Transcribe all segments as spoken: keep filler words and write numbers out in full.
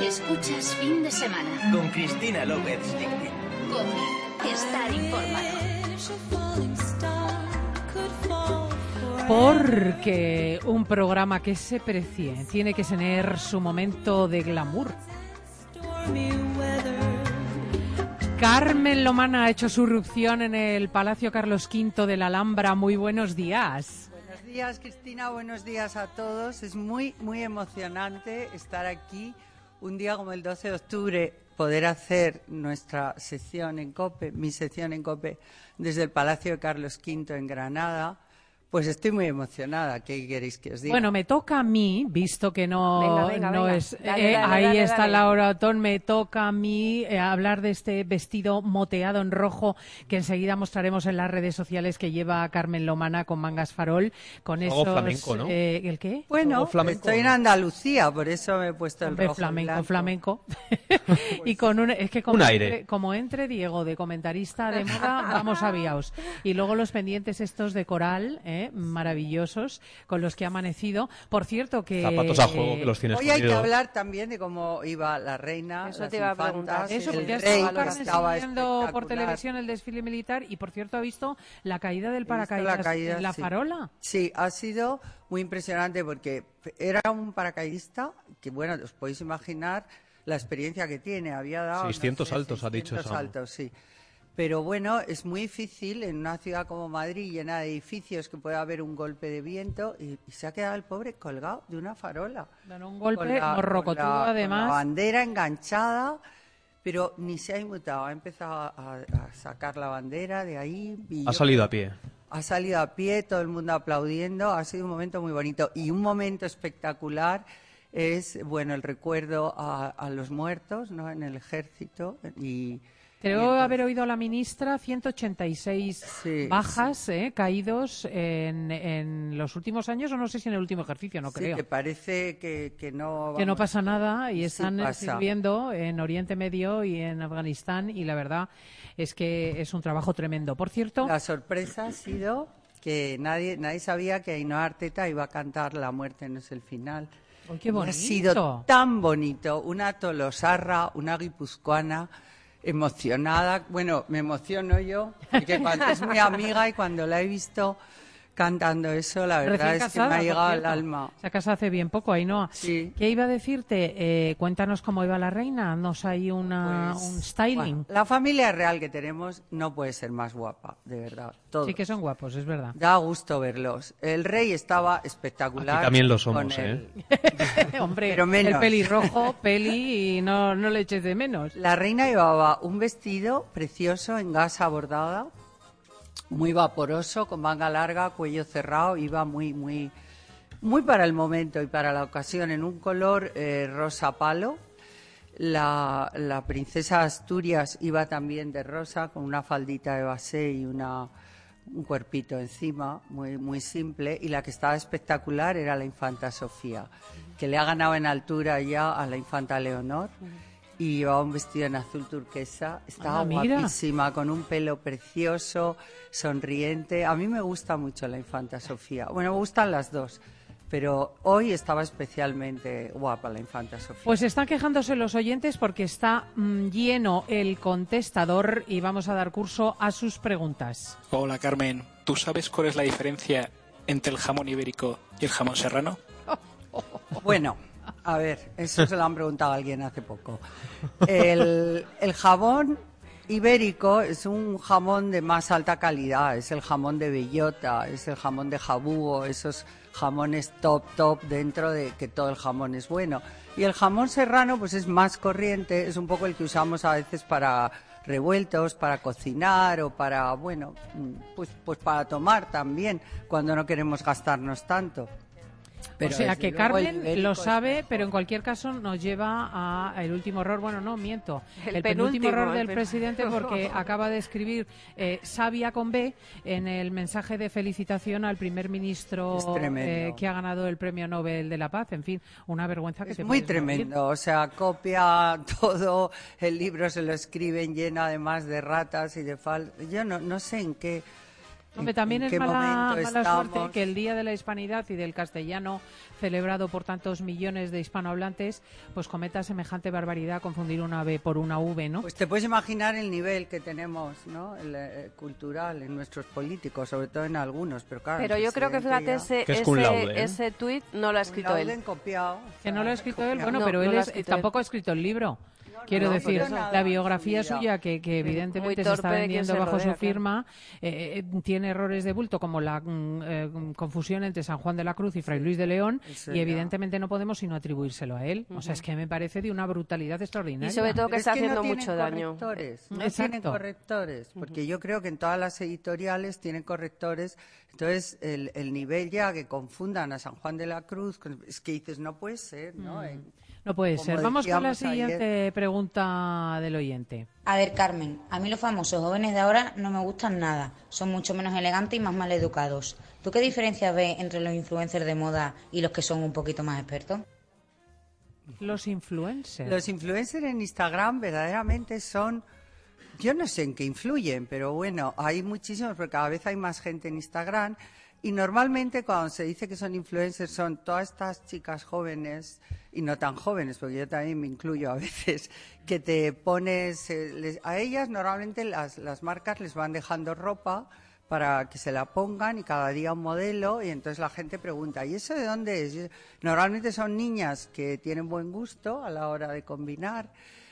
Escuchas Fin de Semana con Cristina López Lichting. Cope, estar informado. Porque un programa que se precie tiene que tener su momento de glamour. Carmen Lomana ha hecho su irrupción en el Palacio Carlos Quinto de la Alhambra. Muy buenos días. Buenos días, Cristina. Buenos días a todos. Es muy, muy emocionante estar aquí un día como el doce de octubre, poder hacer nuestra sección en COPE, mi sección en COPE, desde el Palacio de Carlos Quinto en Granada. Pues estoy muy emocionada. ¿Qué queréis que os diga? Bueno, me toca a mí, visto que no, venga, venga, no venga. es... Dale, eh, dale, ahí dale, está dale. Laura Otón, me toca a mí eh, hablar de este vestido moteado en rojo que enseguida mostraremos en las redes sociales que lleva Carmen Lomana con mangas farol. Con Algo esos, flamenco, ¿no? eh, ¿El qué? Bueno, Algo flamenco, estoy en ¿no? Andalucía, por eso me he puesto el Hombre, rojo y flamenco, blanco. flamenco. Y con un, es que como, Un aire. Entre, como entre Diego de comentarista de moda, vamos aviaos. Y luego los pendientes estos de coral, ¿eh? Maravillosos, con los que ha amanecido. Por cierto que... Zapatos a juego que los tienes Hoy hay que escondidos. hablar también de cómo iba la reina, Eso las te iba a preguntar. infantas, Eso, el porque ya rey, estaba que Carmen estaba siguiendo por espectacular. televisión el desfile militar y, por cierto, ha visto la caída del He visto paracaídas la caída, en la sí. farola. Sí, ha sido muy impresionante porque era un paracaidista que, bueno, os podéis imaginar la experiencia que tiene. Había dado seiscientos no sé, saltos, ha dicho seiscientos esa. saltos, sí. Pero bueno, es muy difícil en una ciudad como Madrid, llena de edificios, que puede haber un golpe de viento y, y se ha quedado el pobre colgado de una farola. Bueno, un golpe Con la- morrocotudo, con la- Con la además. bandera enganchada, pero ni se ha inmutado. Ha empezado a, a sacar la bandera de ahí. y Ha yo salido creo- a pie. Ha salido a pie, todo el mundo aplaudiendo. Ha sido un momento muy bonito. Y un momento espectacular es, bueno, el recuerdo a, a los muertos, ¿no?, en el ejército. Y, Creo y entonces- haber oído a la ministra ciento ochenta y seis Sí, bajas, eh, caídos en, en los últimos años, o no sé si en el último ejercicio, no sí, creo. que parece que, que no... Que no vamos, pasa nada y sí están pasa. sirviendo en Oriente Medio y en Afganistán y la verdad es que es un trabajo tremendo. Por cierto, La sorpresa ha sido que nadie nadie sabía que Ainhoa Arteta iba a cantar La muerte no es el final. ¡ay, qué Y bonito! ha sido tan bonito, una tolosarra, una guipuzcoana emocionada. Bueno, me emociono yo, porque cuando es mi amiga y cuando la he visto cantando eso, la verdad Recién es que me casada, ha por llegado al cierto. alma. Se ha casado hace bien poco, Ainhoa. Sí. ¿Qué iba a decirte? Eh, cuéntanos cómo iba la reina. Nos hay una, Pues, un styling. bueno, la familia real que tenemos no puede ser más guapa, de verdad. Todos. Sí que son guapos, es verdad. Da gusto verlos. El rey estaba espectacular. Aquí también lo con somos, el- Hombre, Pero menos. el pelirrojo, peli y no, no le eches de menos. La reina llevaba un vestido precioso en gasa bordada, muy vaporoso, con manga larga, cuello cerrado, iba muy, muy, muy para el momento y para la ocasión, en un color eh, rosa palo. La, la princesa Asturias iba también de rosa, con una faldita de basé y una, un cuerpito encima, muy, muy simple. Y la que estaba espectacular era la infanta Sofía, que le ha ganado en altura ya a la infanta Leonor. Y llevaba un vestido en azul turquesa, estaba Ah, mira. guapísima, con un pelo precioso, sonriente. A mí me gusta mucho la infanta Sofía. Bueno, me gustan las dos, pero hoy estaba especialmente guapa la infanta Sofía. Pues están quejándose los oyentes porque está mm, lleno el contestador y vamos a dar curso a sus preguntas. Hola Carmen, ¿tú sabes cuál es la diferencia entre el jamón ibérico y el jamón serrano? Bueno, a ver, eso se lo han preguntado a alguien hace poco. El, el jamón ibérico es un jamón de más alta calidad, es el jamón de bellota, es el jamón de jabugo, esos jamones top, top, dentro de que todo el jamón es bueno. Y el jamón serrano pues es más corriente, es un poco el que usamos a veces para revueltos, para cocinar o para, bueno, pues, pues para tomar también, cuando no queremos gastarnos tanto. Pero o sea desde que luego el Carmen ibérico lo es sabe, mejor. pero en cualquier caso nos lleva a el último error. Bueno, no, miento. El El, penúltimo penúltimo, error el del pen- presidente porque acaba de escribir eh, Sabia con B en el mensaje de felicitación al primer ministro Es tremendo. eh, que ha ganado el Premio Nobel de la Paz. En fin, una vergüenza que Es te muy puedes morir. tremendo, o sea, copia todo, el libro se lo escriben lleno además de ratas y de fal... Yo no, no sé en qué Hombre, también en es qué mala, momento mala estamos. suerte que el Día de la Hispanidad y del Castellano, celebrado por tantos millones de hispanohablantes, pues cometa semejante barbaridad, confundir una B por una V, ¿no? Pues te puedes imaginar el nivel que tenemos, ¿no? El, eh, cultural en nuestros políticos, sobre todo en algunos, pero claro. Pero yo creo que, fíjate, ya... ese, Que es cum laude, ese, ¿eh? ese tuit no lo ha escrito él. Copiado, o Que sea, no lo ha escrito él, bueno, No, pero no él lo ha es- escrito tampoco él. ha escrito el libro. Quiero no, decir, por eso. la biografía Nada, suya, que, que muy evidentemente se torpe está de quien vendiendo se bajo rodea, su claro. firma, eh, eh, tiene errores de bulto, como la mm, eh, confusión entre San Juan de la Cruz y Fray Luis de León, Eso y ya. evidentemente no podemos sino atribuírselo a él. O sea, es que me parece de una brutalidad extraordinaria. Y sobre todo que Pero está es que haciendo no mucho tienen daño. correctores, no Exacto. tienen correctores, porque yo creo que en todas las editoriales tienen correctores. Entonces, el, el nivel ya que confundan a San Juan de la Cruz, con- es que dices, no puede ser, ¿no? En- No puede Como ser. Vamos con la decíamos ayer. siguiente pregunta del oyente. A ver, Carmen, a mí los famosos jóvenes de ahora no me gustan nada. Son mucho menos elegantes y más mal educados. ¿Tú qué diferencia ves entre los influencers de moda y los que son un poquito más expertos? Los influencers. Los influencers en Instagram verdaderamente son, yo no sé en qué influyen, pero bueno, hay muchísimos, porque cada vez hay más gente en Instagram. Y normalmente cuando se dice que son influencers son todas estas chicas jóvenes, y no tan jóvenes, porque yo también me incluyo a veces, que te pones, eh, les- a ellas normalmente las, las marcas les van dejando ropa para que se la pongan y cada día un modelo, y entonces la gente pregunta, ¿y eso de dónde es? Y normalmente son niñas que tienen buen gusto a la hora de combinar.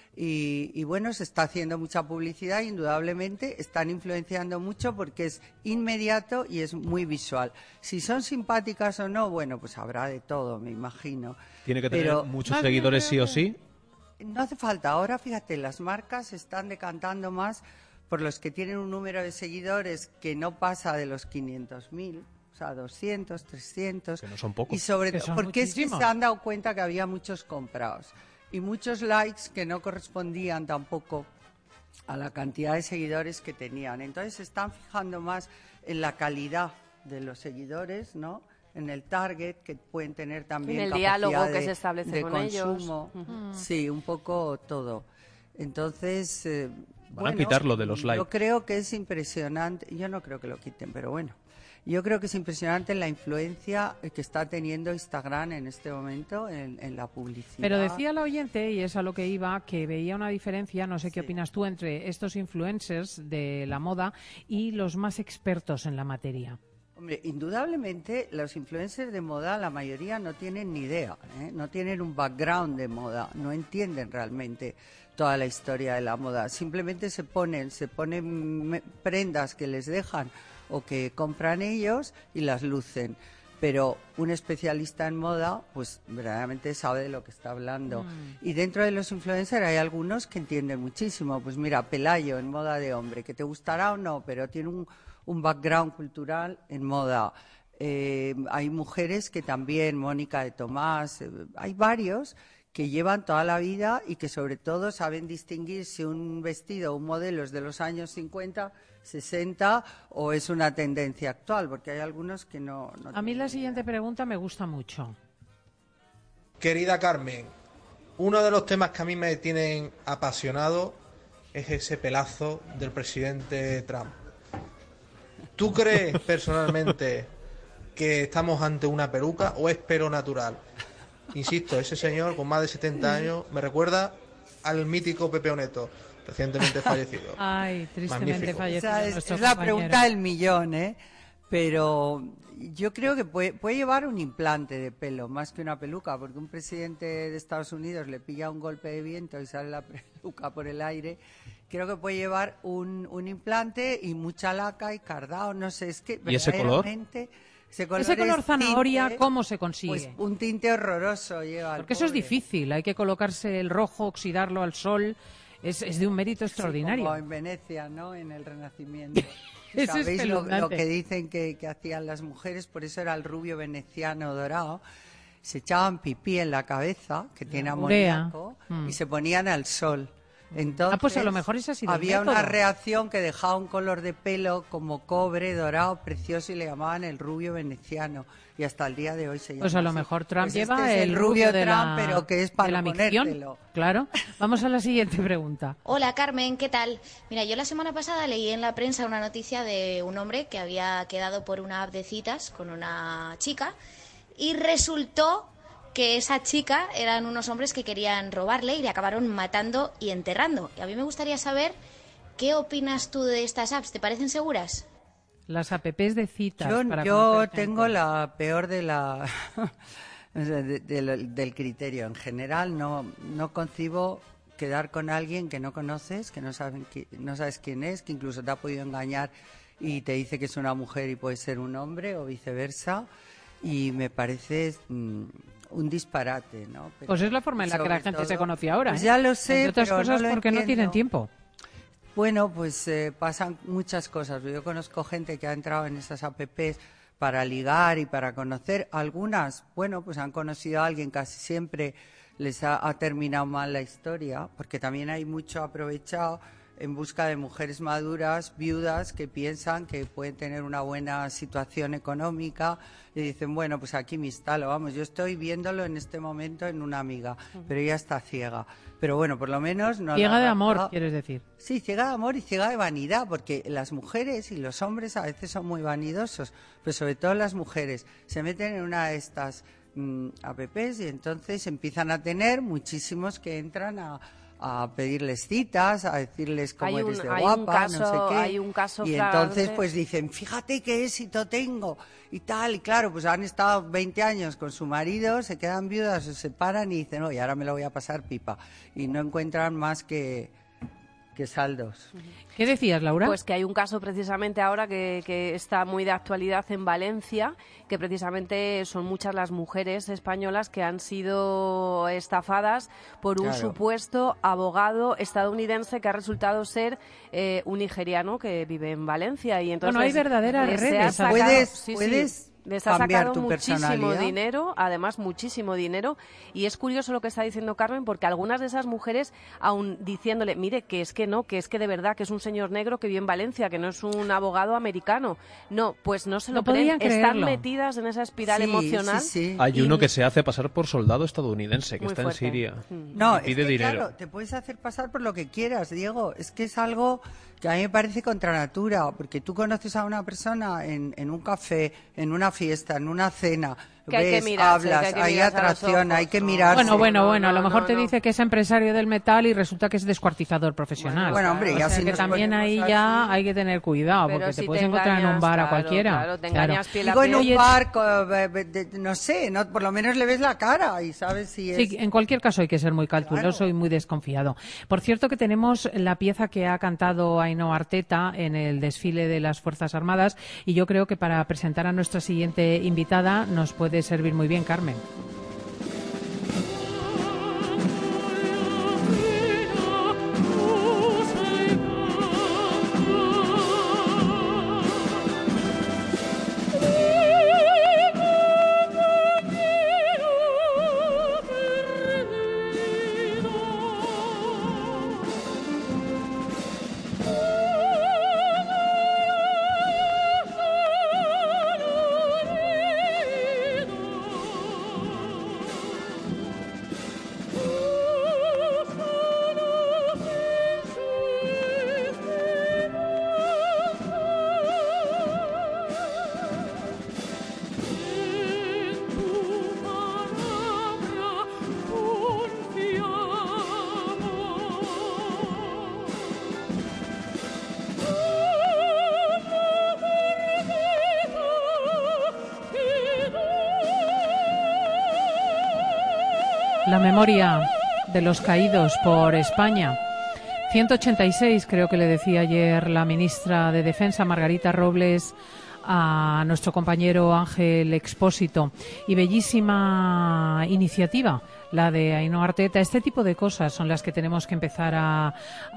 Y, y bueno, se está haciendo mucha publicidad, indudablemente están influenciando mucho porque es inmediato y es muy visual. Si son simpáticas o no, bueno, pues habrá de todo, me imagino. Tiene que tener Pero muchos más bien seguidores sí creo o que- sí. no hace falta. Ahora, fíjate, las marcas se están decantando más por los que tienen un número de seguidores que no pasa de los quinientos mil. O sea, doscientos, trescientos. Que no son pocos. Y sobre Que todo, son porque es que muchísimos. se han dado cuenta que había muchos comprados. Y muchos likes que no correspondían tampoco a la cantidad de seguidores que tenían. Entonces se están fijando más en la calidad de los seguidores, ¿no? En el target que pueden tener también. En el capacidad diálogo que de- se establece de con ellos. consumo. Sí, un poco todo. Entonces, eh, Van a bueno, quitar lo de los likes. Yo creo que es impresionante. Yo no creo que lo quiten, pero bueno. Yo creo que es impresionante la influencia que está teniendo Instagram en este momento en, en la publicidad. Pero decía la oyente, y es a lo que iba, que veía una diferencia, no sé qué Sí. opinas tú, entre estos influencers de la moda y los más expertos en la materia. Hombre, indudablemente los influencers de moda, la mayoría no tienen ni idea, ¿eh? No tienen un background de moda, no entienden realmente toda la historia de la moda. Simplemente se ponen, se ponen me- prendas que les dejan o que compran ellos y las lucen. Pero un especialista en moda, pues verdaderamente sabe de lo que está hablando. Y dentro de los influencers hay algunos que entienden muchísimo. Pues mira, Pelayo en moda de hombre, que te gustará o no, pero tiene un, un background cultural en moda. Eh, hay mujeres que también, Mónica de Tomás, eh, hay varios que llevan toda la vida y que sobre todo saben distinguir si un vestido o un modelo es de los años cincuenta, sesenta o es una tendencia actual, porque hay algunos que no... no A mí tienen la idea. siguiente pregunta me gusta mucho. Querida Carmen, uno de los temas que a mí me tienen apasionado es ese pelazo del presidente Trump. ¿Tú crees personalmente que estamos ante una peluca o es pelo natural? Insisto, ese señor con más de setenta años me recuerda al mítico Pepe Oneto, recientemente fallecido. Ay, tristemente Magnífico. fallecido Esa es, nuestro es la compañero. pregunta del millón, ¿eh? Pero yo creo que puede, puede llevar un implante de pelo más que una peluca, porque un presidente de Estados Unidos le pilla un golpe de viento y sale la peluca por el aire. Creo que puede llevar un, un implante y mucha laca y cardado, no sé, es que ¿Y ese color? verdaderamente ese color, Ese color es zanahoria, tinte, ¿cómo se consigue? Pues un tinte horroroso lleva. el Porque eso es pobre. difícil, hay que colocarse el rojo, oxidarlo al sol, es, es de un mérito extraordinario. Sí, como en Venecia, ¿no? En el Renacimiento. Eso es ¿Sabéis lo, lo espeluznante. que dicen que, que hacían las mujeres? Por eso era el rubio veneciano dorado. Se echaban pipí en la cabeza, que tiene urea. amoníaco, Mm. y se ponían al sol. Entonces, ah, pues a lo mejor ese ha sido había el método. una reacción que dejaba un color de pelo como cobre, dorado, precioso, y le llamaban el rubio veneciano. Y hasta el día de hoy se llama Pues a lo así. mejor Trump Pues lleva este es el el rubio de Trump, la, pero que es de para la ponértelo. micción. Claro. Vamos a la siguiente pregunta. Hola Carmen, ¿qué tal? Mira, yo la semana pasada leí en la prensa una noticia de un hombre que había quedado por una app de citas con una chica y resultó que esa chica eran unos hombres que querían robarle y le acabaron matando y enterrando. Y a mí me gustaría saber qué opinas tú de estas apps, ¿te parecen seguras? Las apps de citas. Yo, para yo conocer gente. tengo la peor de la de- de- del criterio. En general no, no concibo quedar con alguien que no conoces, que no, saben qui- no sabes quién es, que incluso te ha podido engañar y te dice que es una mujer y puede ser un hombre o viceversa. Y me parece mm, un disparate, ¿no? Pero Pues es la forma en la que la sobre gente todo- se conoce ahora. Pues ¿eh? ya lo sé, Entre otras pero cosas no lo porque no tienen entiendo. tiempo. Bueno, pues eh, pasan muchas cosas. Yo conozco gente que ha entrado en esas apps para ligar y para conocer. Algunas, bueno, pues han conocido a alguien, casi siempre les ha, ha terminado mal la historia, porque también hay mucho aprovechado en busca de mujeres maduras, viudas, que piensan que pueden tener una buena situación económica y dicen, bueno, pues aquí me instalo. Vamos, yo estoy viéndolo en este momento en una amiga, pero ella está ciega. Pero bueno, por lo menos no Ciega la de ha amor, raptado. quieres decir. Sí, ciega de amor y ciega de vanidad, porque las mujeres y los hombres a veces son muy vanidosos, pero sobre todo las mujeres se meten en una de estas mm, apps y entonces empiezan a tener muchísimos que entran a, a pedirles citas, a decirles cómo Hay un- eres de hay un guapa, caso- no sé qué. hay un caso y flagrante. entonces pues dicen, fíjate qué éxito tengo y tal, y claro, pues han estado veinte años con su marido, se quedan viudas, se separan y dicen, oye, ahora me lo voy a pasar pipa. Y no encuentran más que, que saldos. ¿Qué decías, Laura? Pues que hay un caso precisamente ahora que, que está muy de actualidad en Valencia, que precisamente son muchas las mujeres españolas que han sido estafadas por un Claro. supuesto abogado estadounidense que ha resultado ser eh, un nigeriano que vive en Valencia. Y entonces Bueno, hay verdaderas les redes. ha sacado- Puedes- sí, sí, puedes les ha cambiar sacado tu muchísimo personalidad. dinero, además muchísimo dinero, y es curioso lo que está diciendo Carmen, porque algunas de esas mujeres, aun diciéndole, mire, que es que no, que es que de verdad, que es un señor negro que vive en Valencia, que no es un abogado americano, no, pues no se lo No creen, podían están creerlo. metidas en esa espiral Sí, emocional. sí, sí. Hay Y- uno que se hace pasar por soldado estadounidense que Muy está fuerte. en Siria Mm. No, y pide es que, dinero. claro, te puedes hacer pasar por lo que quieras, Diego. Es que es algo que a mí me parece contra natura, porque tú conoces a una persona en, en un café, en una fiesta, en una cena, Que hay que ves, mirarse, que hablas, hay que hay mirarse a los atracción, ojos, hay que no. mirarse. Bueno, bueno, no, bueno, a lo no, mejor no, te no. dice que es empresario del metal y resulta que es descuartizador profesional. Bueno, hombre, O ya sea si que nos también ponemos ahí así- ya hay que tener cuidado, Pero porque si te puedes te encontrar en un engañas, bar a claro, cualquiera. claro, te engañas piel a Digo, en piel. un Oye, barco, eh, de- de- no sé, no, por lo menos le ves la cara y sabes si es... Sí, en cualquier caso hay que ser muy cauteloso Claro. y muy desconfiado. Por cierto que tenemos la pieza que ha cantado Ainhoa Arteta en el desfile de las Fuerzas Armadas y yo creo que para presentar a nuestra siguiente invitada nos puede servir muy bien, Carmen. La memoria de los caídos por España. ciento ochenta y seis, creo que le decía ayer la ministra de Defensa, Margarita Robles, a nuestro compañero Ángel Expósito. Y bellísima iniciativa la de Ainhoa Arteta. Este tipo de cosas son las que tenemos que empezar a,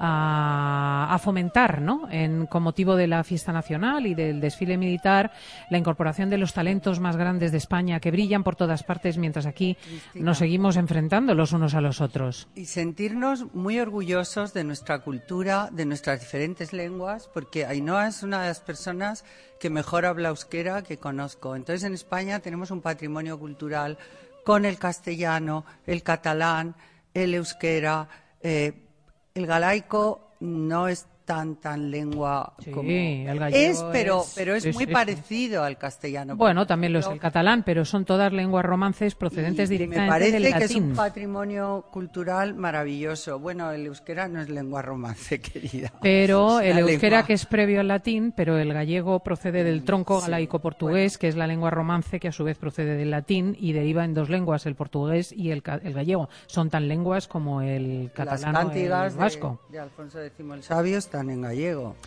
a, a fomentar, ¿no? En, con motivo de la fiesta nacional y del desfile militar, la incorporación de los talentos más grandes de España que brillan por todas partes, mientras aquí Cristina, nos seguimos enfrentando los unos a los otros. Y sentirnos muy orgullosos de nuestra cultura, de nuestras diferentes lenguas, porque Ainhoa es una de las personas que mejor habla euskera que conozco. Entonces, en España tenemos un patrimonio cultural con el castellano, el catalán, el euskera, eh, el galaico no es tan tan lengua sí, como el gallego es, pero es, pero es sí, muy sí, parecido sí. al castellano. Bueno, también lo es el catalán, pero son todas lenguas romances procedentes y, directamente y me parece del que latín. es un patrimonio cultural maravilloso. Bueno, el euskera no es lengua romance, querida. Pero el euskera lengua. que es previo al latín, pero el gallego procede del tronco sí, galaico-portugués, bueno. que es la lengua romance que a su vez procede del latín y deriva en dos lenguas, el portugués y el, el gallego. Son tan lenguas como el catalán y el vasco. De, de Alfonso X el Sabio están en gallego.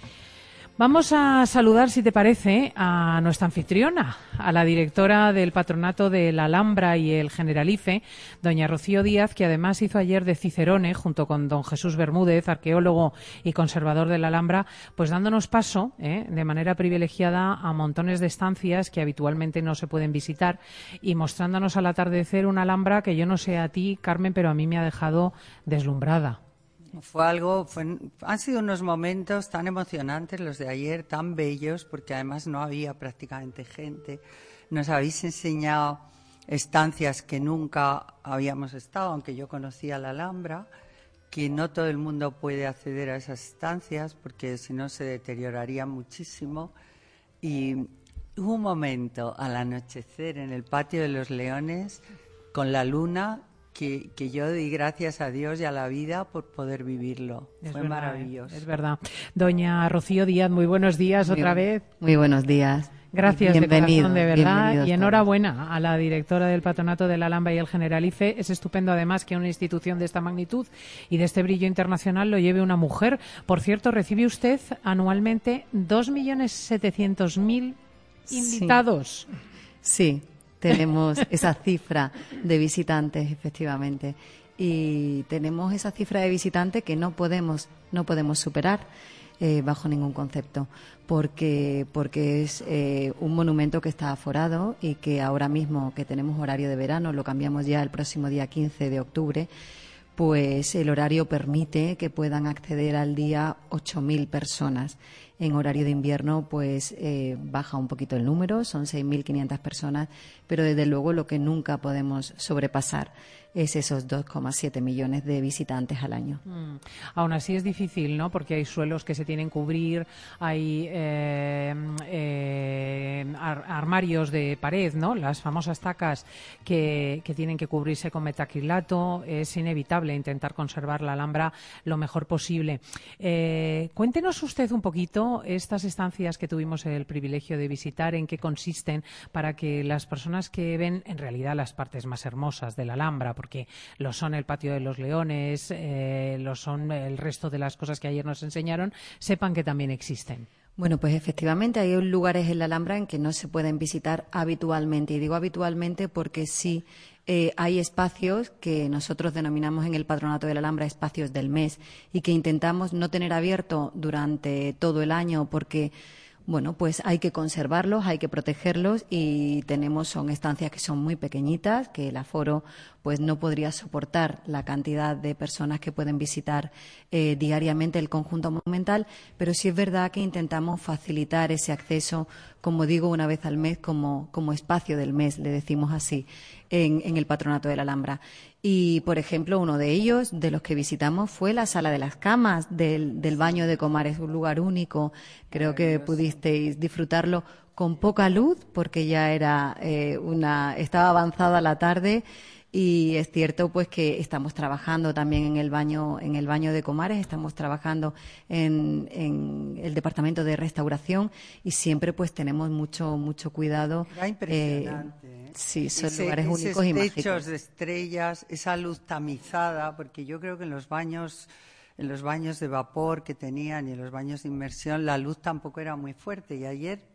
Vamos a saludar, si te parece, a nuestra anfitriona, a la directora del Patronato de la Alhambra y el Generalife, doña Rocío Díaz, que además hizo ayer de cicerone, junto con don Jesús Bermúdez, arqueólogo y conservador de la Alhambra, pues dándonos paso, ¿eh? de manera privilegiada, a montones de estancias que habitualmente no se pueden visitar y mostrándonos al atardecer una Alhambra que yo no sé a ti, Carmen, pero a mí me ha dejado deslumbrada. Fue algo, fue, han sido unos momentos tan emocionantes los de ayer, tan bellos, porque además no había prácticamente gente. Nos habéis enseñado estancias que nunca habíamos estado, aunque yo conocía la Alhambra, que no todo el mundo puede acceder a esas estancias, porque si no se deterioraría muchísimo. Y hubo un momento al anochecer en el Patio de los Leones, con la luna, Que, que yo di gracias a Dios y a la vida por poder vivirlo. Es Fue verdad, maravilloso. Es verdad. Doña Rocío Díaz, muy buenos días muy, otra vez. Muy buenos días. Gracias de corazón, de verdad. Y enhorabuena todos. a la directora del Patronato de la Alhambra y el Generalife. Es estupendo, además, que una institución de esta magnitud y de este brillo internacional lo lleve una mujer. Por cierto, recibe usted anualmente dos millones setecientos mil invitados. Sí. sí. Tenemos esa cifra de visitantes, efectivamente, y tenemos esa cifra de visitantes que no podemos no podemos superar eh, bajo ningún concepto, porque porque es eh, un monumento que está aforado y que ahora mismo que tenemos horario de verano, lo cambiamos ya el próximo día quince de octubre, pues el horario permite que puedan acceder al día ocho mil personas. En horario de invierno, pues eh, baja un poquito el número, son seis mil quinientas personas, pero desde luego lo que nunca podemos sobrepasar es esos dos coma siete millones de visitantes al año. Mm. Aún así es difícil, ¿no? Porque hay suelos que se tienen que cubrir, hay eh, eh, ar armarios de pared, ¿no? Las famosas tacas que, que tienen que cubrirse con metacrilato. Es inevitable intentar conservar la Alhambra lo mejor posible. Eh, cuéntenos usted un poquito estas estancias que tuvimos el privilegio de visitar, en qué consisten, para que las personas que ven en realidad las partes más hermosas de la Alhambra, porque lo son el Patio de los Leones, eh, lo son el resto de las cosas que ayer nos enseñaron, sepan que también existen. Bueno, pues efectivamente hay lugares en la Alhambra en que no se pueden visitar habitualmente. Y digo habitualmente porque sí eh, hay espacios que nosotros denominamos en el Patronato de la Alhambra espacios del mes y que intentamos no tener abierto durante todo el año porque, bueno, pues hay que conservarlos, hay que protegerlos y tenemos, son estancias que son muy pequeñitas, que el aforo pues no podría soportar la cantidad de personas que pueden visitar eh, diariamente el conjunto monumental, pero sí es verdad que intentamos facilitar ese acceso, como digo, una vez al mes, como, como espacio del mes, le decimos así, en, en el Patronato de la Alhambra. Y, por ejemplo, uno de ellos, de los que visitamos, fue la Sala de las Camas del, del Baño de Comares, un lugar único. Creo que pudisteis disfrutarlo con poca luz, porque ya era eh, una, estaba avanzada la tarde. Y es cierto pues que estamos trabajando también en el baño en el baño de Comares, estamos trabajando en, en el departamento de restauración y siempre pues tenemos mucho mucho cuidado. Era impresionante. Eh, ¿eh? Sí, son Ese, lugares esos únicos y mágicos. techos de estrellas, esa luz tamizada, porque yo creo que en los baños en los baños de vapor que tenían y en los baños de inmersión la luz tampoco era muy fuerte y ayer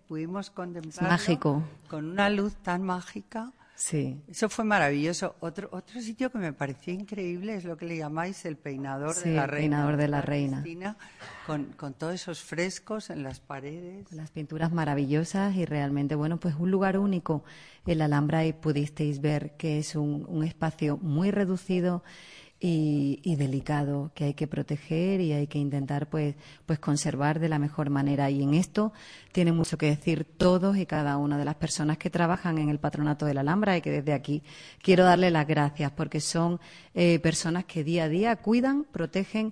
pudimos Es contemplarlo mágico. con una luz tan mágica. Sí. Eso fue maravilloso. Otro otro sitio que me pareció increíble es lo que le llamáis el peinador Sí, de la el reina. peinador de la ¿verdad, reina. Cristina? Con, con todos esos frescos en las paredes. Las pinturas maravillosas y realmente, bueno, pues un lugar único en la Alhambra, y pudisteis ver que es un, un espacio muy reducido y, y delicado, que hay que proteger y hay que intentar pues, pues conservar de la mejor manera. Y en esto tiene mucho que decir todos y cada una de las personas que trabajan en el Patronato de la Alhambra, y que desde aquí quiero darle las gracias, porque son eh, personas que día a día cuidan, protegen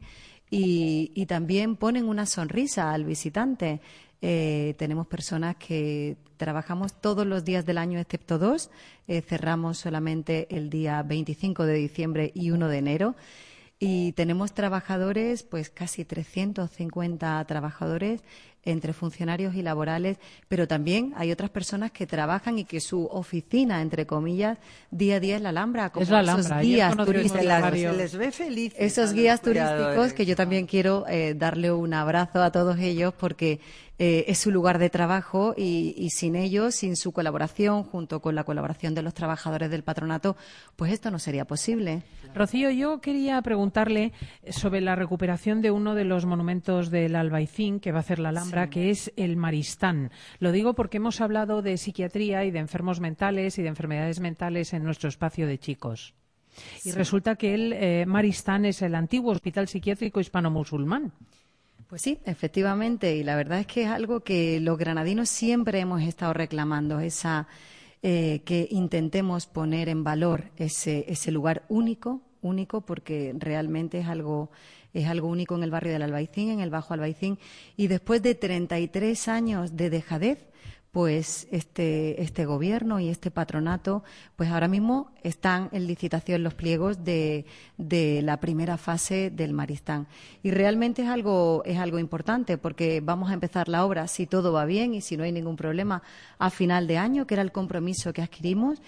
y, y también ponen una sonrisa al visitante. Eh, tenemos personas que trabajamos todos los días del año excepto dos. Eh, cerramos solamente el día veinticinco de diciembre y uno de enero. Y tenemos trabajadores, pues casi trescientos cincuenta trabajadores entre funcionarios y laborales, pero también hay otras personas que trabajan y que su oficina, entre comillas, día a día es la Alhambra, como Es la esos Alhambra. Ayer guías conocimos turísticos. a varios. Se les ve felices. a Esos los guías cuidadores. turísticos que yo también quiero eh, darle un abrazo a todos ellos, porque eh, es su lugar de trabajo y, y sin ellos, sin su colaboración, junto con la colaboración de los trabajadores del patronato, pues esto no sería posible. Rocío, yo quería preguntarle sobre la recuperación de uno de los monumentos del Albaicín que va a hacer la Alhambra, Sí. que es el Maristán. Lo digo porque hemos hablado de psiquiatría y de enfermos mentales y de enfermedades mentales en nuestro espacio de chicos. Y Sí. resulta que el eh, Maristán es el antiguo hospital psiquiátrico hispano-musulmán. Pues sí, efectivamente, y la verdad es que es algo que los granadinos siempre hemos estado reclamando, esa eh, que intentemos poner en valor ese, ese lugar único, único, porque realmente es algo, es algo único en el barrio del Albaicín, en el Bajo Albaicín, y después de treinta y tres años de dejadez, pues este, este gobierno y este patronato, pues ahora mismo están en licitación los pliegos de, de la primera fase del Maristán. Y realmente es algo, es algo importante, porque vamos a empezar la obra, si todo va bien y si no hay ningún problema, a final de año, que era el compromiso que adquirimos.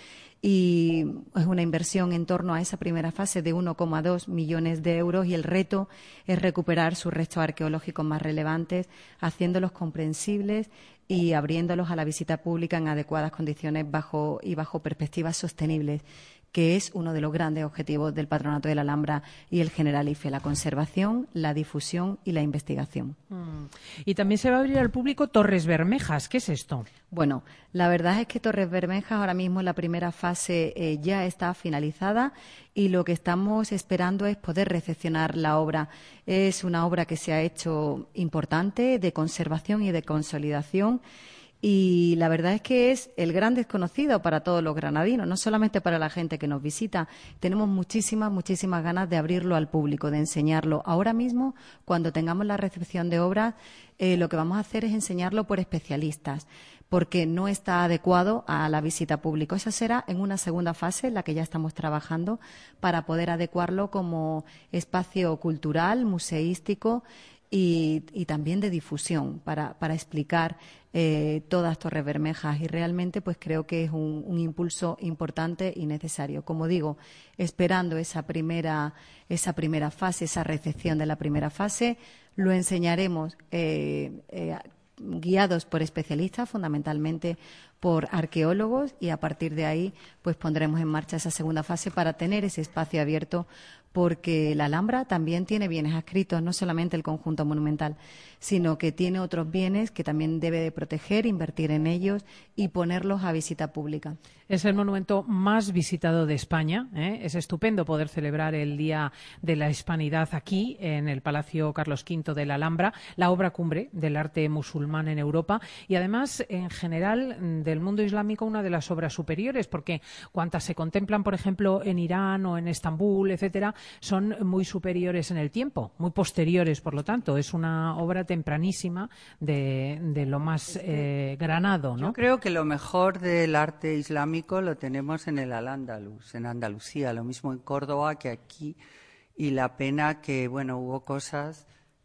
Y es una inversión en torno a esa primera fase de uno coma dos millones de euros, y el reto es recuperar sus restos arqueológicos más relevantes, haciéndolos comprensibles y abriéndolos a la visita pública en adecuadas condiciones bajo y bajo perspectivas sostenibles, que es uno de los grandes objetivos del Patronato de la Alhambra y el Generalife: la conservación, la difusión y la investigación. Mm. Y también se va a abrir al público Torres Bermejas. ¿Qué es esto? Bueno, la verdad es que Torres Bermejas ahora mismo la primera fase eh, ya está finalizada, y lo que estamos esperando es poder recepcionar la obra. Es una obra que se ha hecho importante, de conservación y de consolidación. Y la verdad es que es el gran desconocido para todos los granadinos, no solamente para la gente que nos visita. Tenemos muchísimas, muchísimas ganas de abrirlo al público, de enseñarlo. Ahora mismo, cuando tengamos la recepción de obras, eh, lo que vamos a hacer es enseñarlo por especialistas, porque no está adecuado a la visita pública. Esa será en una segunda fase, en la que ya estamos trabajando, para poder adecuarlo como espacio cultural, museístico y, y también de difusión, para, para explicar eh, todas Torres Bermejas. Y realmente pues creo que es un, un impulso importante y necesario. Como digo, esperando esa primera, esa primera fase, esa recepción de la primera fase, lo enseñaremos eh, eh, guiados por especialistas, fundamentalmente por arqueólogos, y a partir de ahí pues pondremos en marcha esa segunda fase para tener ese espacio abierto, porque la Alhambra también tiene bienes adscritos, no solamente el conjunto monumental, sino que tiene otros bienes que también debe de proteger, invertir en ellos y ponerlos a visita pública. Es el monumento más visitado de España, ¿eh? Es estupendo poder celebrar el Día de la Hispanidad aquí, en el Palacio Carlos quinto de la Alhambra, la obra cumbre del arte musulmán en Europa, y además, en general, del mundo islámico, una de las obras superiores, porque cuantas se contemplan, por ejemplo, en Irán o en Estambul, etcétera, son muy superiores en el tiempo, muy posteriores, por lo tanto. Es una obra tempranísima de, de lo más eh, granado, ¿no? Yo creo que lo mejor del arte islámico lo tenemos en el Al-Ándalus, en Andalucía, lo mismo en Córdoba que aquí, y la pena que, bueno, hubo cosas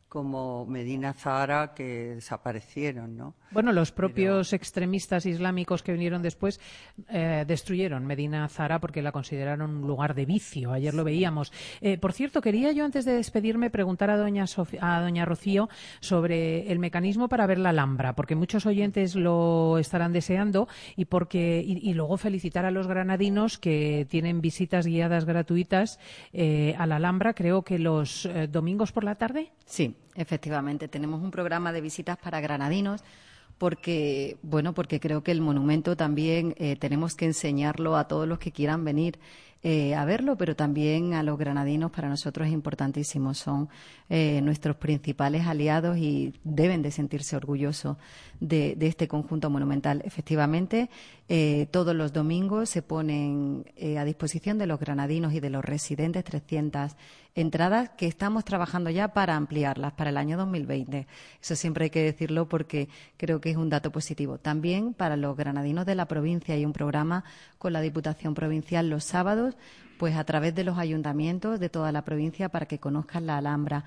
como Medina Zahara, que desaparecieron, ¿no? Bueno, los propios Pero... extremistas islámicos que vinieron después eh, destruyeron Medina Zahara porque la consideraron un lugar de vicio. Ayer sí. lo veíamos. Eh, por cierto, quería yo antes de despedirme preguntar a doña, Sof- a doña Rocío sobre el mecanismo para ver la Alhambra, porque muchos oyentes lo estarán deseando y porque y, y luego felicitar a los granadinos que tienen visitas guiadas gratuitas eh, a la Alhambra, creo que los eh, domingos por la tarde. Sí. Efectivamente, tenemos un programa de visitas para granadinos porque, bueno, porque creo que el monumento también eh, tenemos que enseñarlo a todos los que quieran venir eh, a verlo, pero también a los granadinos para nosotros es importantísimo. Son eh, nuestros principales aliados y deben de sentirse orgullosos de, de este conjunto monumental. Efectivamente, eh, todos los domingos se ponen eh, a disposición de los granadinos y de los residentes trescientas entradas que estamos trabajando ya para ampliarlas para el año dos mil veinte. Eso siempre hay que decirlo porque creo que es un dato positivo. También para los granadinos de la provincia hay un programa con la Diputación Provincial los sábados, pues a través de los ayuntamientos de toda la provincia para que conozcan la Alhambra.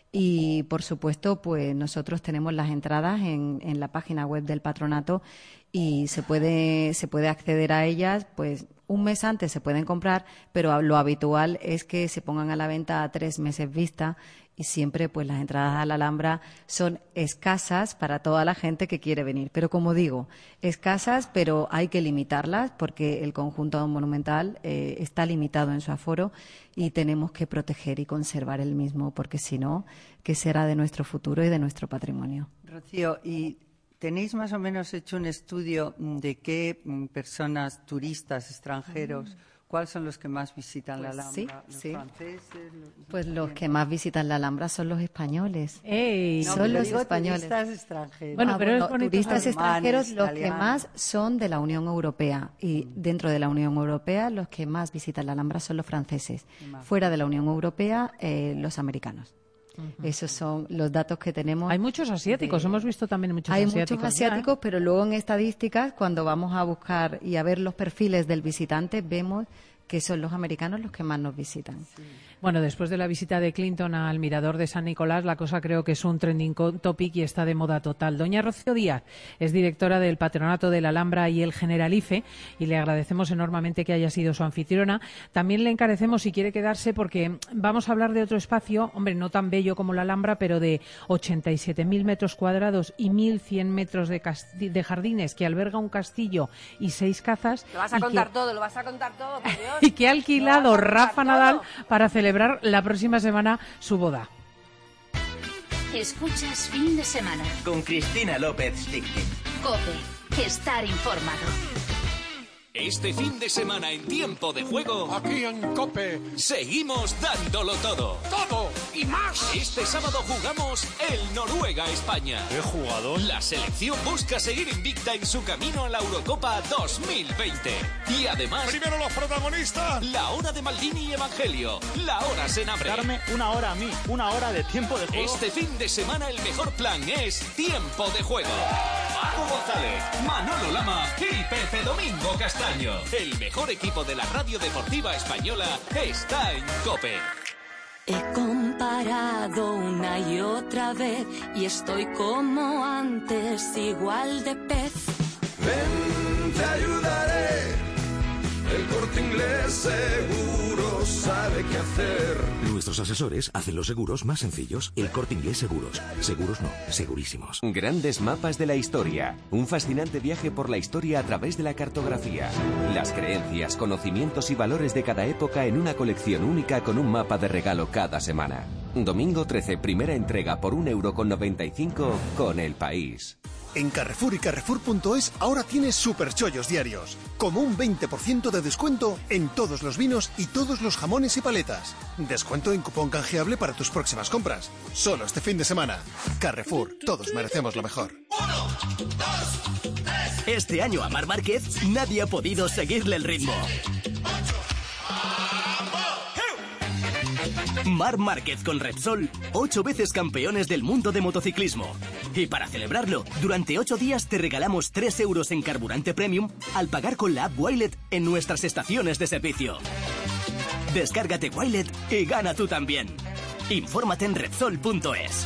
Y, por supuesto, pues nosotros tenemos las entradas en, en la página web del patronato y se puede, se puede acceder a ellas, pues un mes antes se pueden comprar, pero lo habitual es que se pongan a la venta a tres meses vista y siempre pues las entradas a la Alhambra son escasas para toda la gente que quiere venir. Pero, como digo, escasas, pero hay que limitarlas porque el conjunto monumental eh, está limitado en su aforo y tenemos que proteger y conservar el mismo porque, si no, ¿qué será de nuestro futuro y de nuestro patrimonio? Rocío, y ¿tenéis más o menos hecho un estudio de qué personas, turistas, extranjeros, mm. cuáles son los que más visitan pues la Alhambra? Sí, ¿Los sí. franceses? Los pues los que más visitan la Alhambra son los españoles. Ey, no, son los digo españoles. Turistas extranjeros. Bueno, ah, pero bueno, es bonito turistas extranjeros alemanes, los que italianos. más son de la Unión Europea y dentro de la Unión Europea los que más visitan la Alhambra son los franceses. Fuera de la Unión Europea, eh, los americanos. Uh-huh. Esos son los datos que tenemos. Hay muchos asiáticos, de... hemos visto también muchos Hay asiáticos. Hay muchos asiáticos, ¿ya? Pero luego en estadísticas, cuando vamos a buscar y a ver los perfiles del visitante, vemos que son los americanos los que más nos visitan. Sí. Bueno, después de la visita de Clinton al Mirador de San Nicolás, la cosa creo que es un trending topic y está de moda total. Doña Rocío Díaz es directora del Patronato de la Alhambra y el Generalife y le agradecemos enormemente que haya sido su anfitriona. También le encarecemos si quiere quedarse porque vamos a hablar de otro espacio, hombre, no tan bello como la Alhambra, pero de ochenta y siete mil metros cuadrados y mil cien metros de, de jardines, que alberga un castillo y seis cazas. Lo vas a contar que... todo, lo vas a contar todo, por Dios. Y que ha alquilado Rafa Nadal todo. para celebrar la próxima semana su boda. Escuchas Fin de Semana con Cristina López Sticktin. COPE. Estar informado. Este fin de semana en Tiempo de Juego, aquí en COPE, seguimos dándolo todo. ¡Todo! ¡Y más! Este sábado jugamos el Noruega-España. ¿He jugado? La selección busca seguir invicta en su camino a la Eurocopa dos mil veinte. Y además... ¡Primero los protagonistas! La hora de Maldini y Evangelio. La hora Senabre. Darme una hora a mí, una hora de Tiempo de Juego. Este fin de semana el mejor plan es Tiempo de Juego. Paco González, Manolo Lama y Pepe Domingo Castaño. El mejor equipo de la radio deportiva española está en COPE. He comparado una y otra vez y estoy como antes, igual de pez. Ven, te ayudaré. El Corte Inglés seguro sabe qué hacer. Nuestros asesores hacen los seguros más sencillos. El Corte Inglés Seguros. Seguros no, segurísimos. Grandes mapas de la historia. Un fascinante viaje por la historia a través de la cartografía. Las creencias, conocimientos y valores de cada época en una colección única con un mapa de regalo cada semana. Domingo trece, primera entrega por un euro con noventa y cinco con El País. En Carrefour y Carrefour punto es ahora tienes superchollos diarios, como un veinte por ciento de descuento en todos los vinos y todos los jamones y paletas. Descuento en cupón canjeable para tus próximas compras. Solo este fin de semana. Carrefour, todos merecemos lo mejor. Uno, dos, tres. Este año a Marc Márquez nadie ha podido seguirle el ritmo. Marc Márquez con Repsol, ocho veces campeones del mundo de motociclismo. Y para celebrarlo, durante ocho días te regalamos tres euros en carburante premium al pagar con la app Wilet en nuestras estaciones de servicio. Descárgate Wilet y gana tú también. Infórmate en Repsol punto es.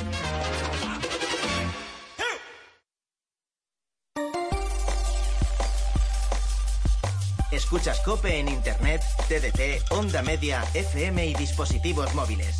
Escuchas COPE en Internet, T D T, Onda Media, F M y dispositivos móviles.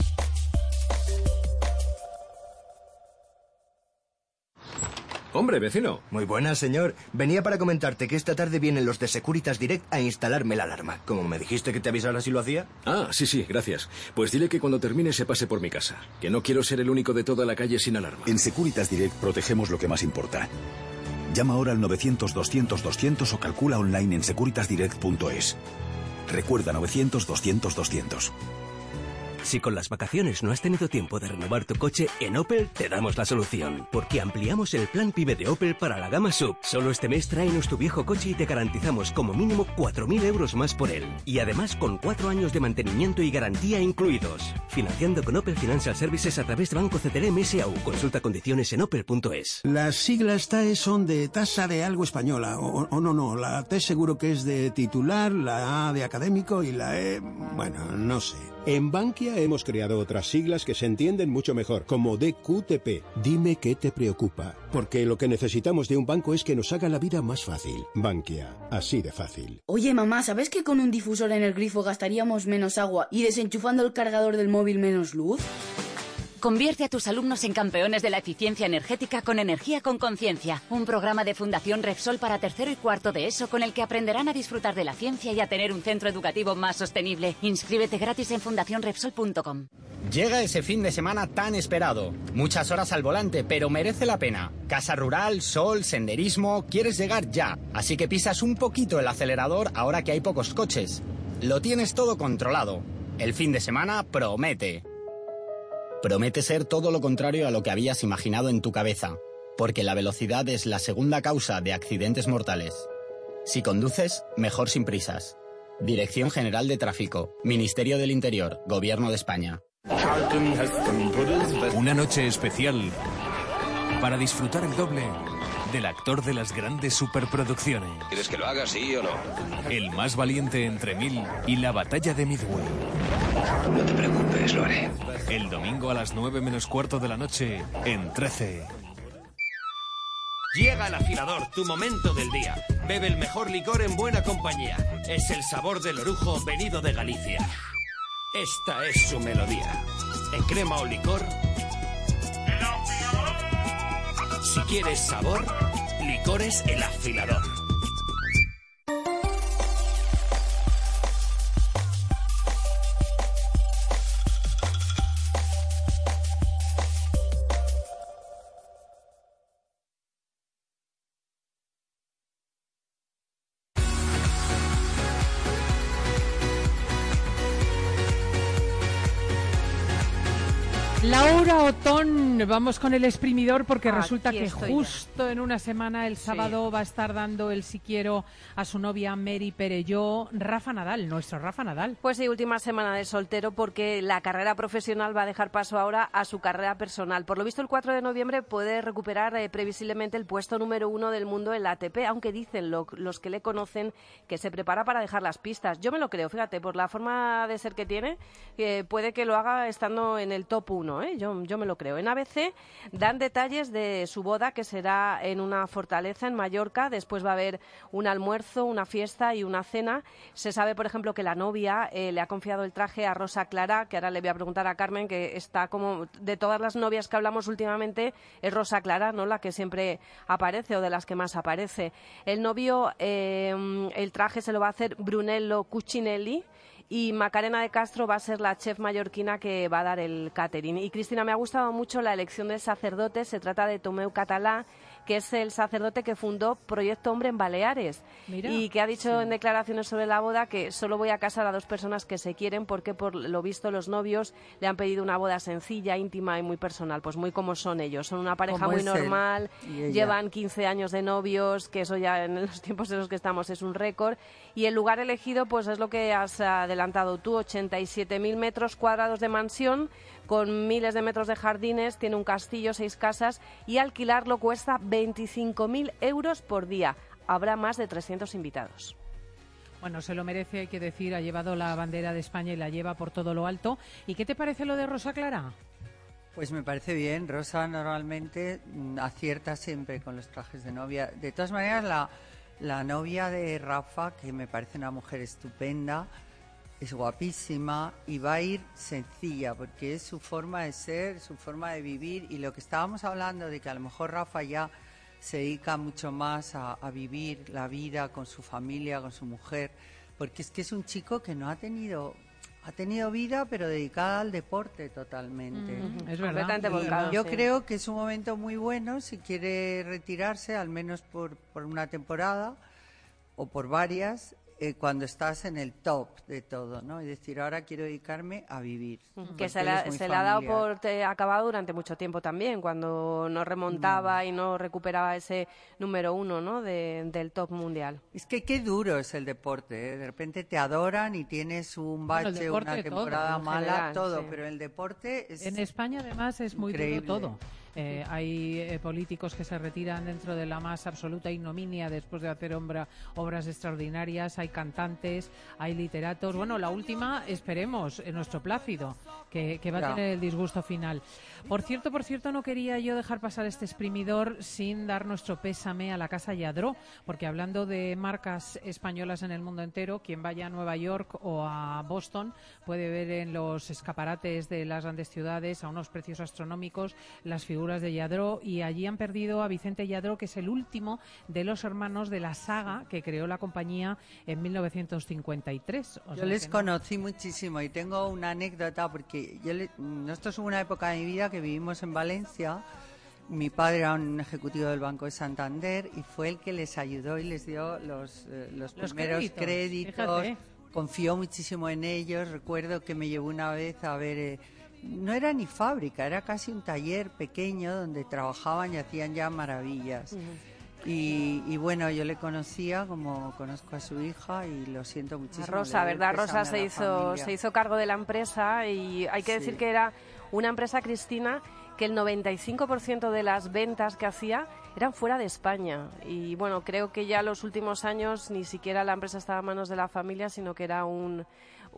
Hombre, vecino. Muy buenas, señor. Venía para comentarte que esta tarde vienen los de Securitas Direct a instalarme la alarma. Como me dijiste que te avisara si lo hacía. Ah, sí, sí, gracias. Pues dile que cuando termine se pase por mi casa. Que no quiero ser el único de toda la calle sin alarma. En Securitas Direct protegemos lo que más importa. Llama ahora al novecientos doscientos doscientos o calcula online en securitas direct punto es. Recuerda novecientos doscientos doscientos. Si con las vacaciones no has tenido tiempo de renovar tu coche, en Opel te damos la solución. Porque ampliamos el plan PYME de Opel para la gama sub. Solo este mes tráenos tu viejo coche y te garantizamos como mínimo cuatro mil euros más por él. Y además con cuatro años de mantenimiento y garantía incluidos. Financiando con Opel Financial Services a través de Banco C T R M S A U. Consulta condiciones en opel punto es. Las siglas T A E son de tasa de algo española. O, o no, no. La T seguro que es de titular, la A de académico y la E... bueno, no sé. En Bankia hemos creado otras siglas que se entienden mucho mejor, como D Q T P. Dime qué te preocupa, porque lo que necesitamos de un banco es que nos haga la vida más fácil. Bankia, así de fácil. Oye, mamá, ¿sabes que con un difusor en el grifo gastaríamos menos agua y desenchufando el cargador del móvil menos luz? Convierte a tus alumnos en campeones de la eficiencia energética con Energía con Conciencia, un programa de Fundación Repsol para tercero y cuarto de ESO con el que aprenderán a disfrutar de la ciencia y a tener un centro educativo más sostenible. Inscríbete gratis en fundación repsol punto com. Llega ese fin de semana tan esperado. Muchas horas al volante, pero merece la pena. Casa rural, sol, senderismo, quieres llegar ya. Así que pisas un poquito el acelerador ahora que hay pocos coches. Lo tienes todo controlado. El fin de semana promete. Promete ser todo lo contrario a lo que habías imaginado en tu cabeza, porque la velocidad es la segunda causa de accidentes mortales. Si conduces, mejor sin prisas. Dirección General de Tráfico, Ministerio del Interior, Gobierno de España. Una noche especial para disfrutar el doble del actor de las grandes superproducciones. ¿Quieres que lo haga, sí o no? El más valiente entre mil y la batalla de Midway. No te preocupes, lo haré. El domingo a las nueve menos cuarto de la noche en trece. Llega el afilador, tu momento del día. Bebe el mejor licor en buena compañía. Es el sabor del orujo venido de Galicia. Esta es su melodía. En crema o licor. Si quieres sabor, licores El Afilador. Laura Otón, vamos con el exprimidor porque Aquí resulta que estoy justo en una semana, el sábado, va a estar dando el si quiero a su novia Mary Perelló, Rafa Nadal, nuestro Rafa Nadal. Pues sí, última semana de soltero porque la carrera profesional va a dejar paso ahora a su carrera personal. Por lo visto, el cuatro de noviembre puede recuperar eh, previsiblemente el puesto número uno del mundo en la A T P, aunque dicen lo, los que le conocen que se prepara para dejar las pistas. Yo me lo creo, fíjate, por la forma de ser que tiene, eh, puede que lo haga estando en el top uno. ¿eh? Yo, yo me lo creo. En A B C dan detalles de su boda, que será en una fortaleza en Mallorca. Después va a haber un almuerzo, una fiesta y una cena. Se sabe, por ejemplo, que la novia eh, le ha confiado el traje a Rosa Clara, que ahora le voy a preguntar a Carmen, que está como de todas las novias que hablamos últimamente, es Rosa Clara, ¿no? La que siempre aparece o de las que más aparece. El novio, eh, el traje se lo va a hacer Brunello Cucinelli. Y Macarena de Castro va a ser la chef mallorquina que va a dar el catering. Y Cristina, me ha gustado mucho la elección del sacerdote. Se trata de Tomeu Català, que es el sacerdote que fundó Proyecto Hombre en Baleares. Mira, y que ha dicho sí. en declaraciones sobre la boda que solo voy a casar a dos personas que se quieren porque por lo visto los novios le han pedido una boda sencilla, íntima y muy personal, pues muy como son ellos. Son una pareja muy normal, llevan quince años de novios, que eso ya en los tiempos en los que estamos es un récord. Y el lugar elegido pues es lo que has adelantado tú, ochenta y siete mil metros cuadrados de mansión, con miles de metros de jardines, tiene un castillo, seis casas, y alquilarlo cuesta veinticinco mil euros por día. Habrá más de trescientos invitados. Bueno, se lo merece, hay que decir, ha llevado la bandera de España y la lleva por todo lo alto. ¿Y qué te parece lo de Rosa Clara? Pues me parece bien. Rosa normalmente mm, acierta siempre con los trajes de novia. De todas maneras, la, la novia de Rafa, que me parece una mujer estupenda, es guapísima y va a ir sencilla, porque es su forma de ser, su forma de vivir, y lo que estábamos hablando de que a lo mejor Rafa ya se dedica mucho más a, a vivir la vida con su familia, con su mujer, porque es que es un chico que no ha tenido... Ha tenido vida, pero dedicada al deporte totalmente. Mm, es verdad. Volcado, yo sí. creo que es un momento muy bueno si quiere retirarse, al menos por, por una temporada o por varias, eh, cuando estás en el top de todo, ¿no? Es decir, ahora quiero dedicarme a vivir. Mm, que se, la, se le ha dado por te, acabado durante mucho tiempo también, cuando no remontaba no. y no recuperaba ese número uno, ¿no? de, del top mundial. Es que qué duro es el deporte, ¿eh? De repente te adoran y tienes un bache, bueno, una temporada todo, mala, general, todo, sí. Pero el deporte es en España además es muy increíble. duro todo. Eh, hay eh, políticos que se retiran dentro de la más absoluta ignominia después de hacer obra, obras extraordinarias, hay cantantes, hay literatos. Bueno, la última, esperemos, en nuestro Plácido, que, que va claro. a tener el disgusto final. Por cierto, por cierto, no quería yo dejar pasar este exprimidor sin dar nuestro pésame a la Casa Lladró, porque hablando de marcas españolas en el mundo entero, quien vaya a Nueva York o a Boston puede ver en los escaparates de las grandes ciudades a unos precios astronómicos las figuras de Lladró, y allí han perdido a Vicente Lladró, que es el último de los hermanos de la saga que creó la compañía en mil novecientos cincuenta y tres. O yo sea les no. conocí muchísimo y tengo una anécdota, porque yo le, nosotros hubo una época de mi vida que vivimos en Valencia. Mi padre era un ejecutivo del Banco de Santander y fue el que les ayudó y les dio los, eh, los, los primeros créditos, créditos. Confió muchísimo en ellos. Recuerdo que me llevó una vez a ver... Eh, no era ni fábrica, era casi un taller pequeño donde trabajaban y hacían ya maravillas. Uh-huh. y, y bueno, yo le conocía como conozco a su hija y lo siento muchísimo. A Rosa, ¿verdad? Rosa se hizo, se hizo cargo de la empresa y hay que sí. decir que era una empresa, Cristina, que el noventa y cinco por ciento de las ventas que hacía eran fuera de España. Y bueno, creo que ya los últimos años ni siquiera la empresa estaba en manos de la familia, sino que era un,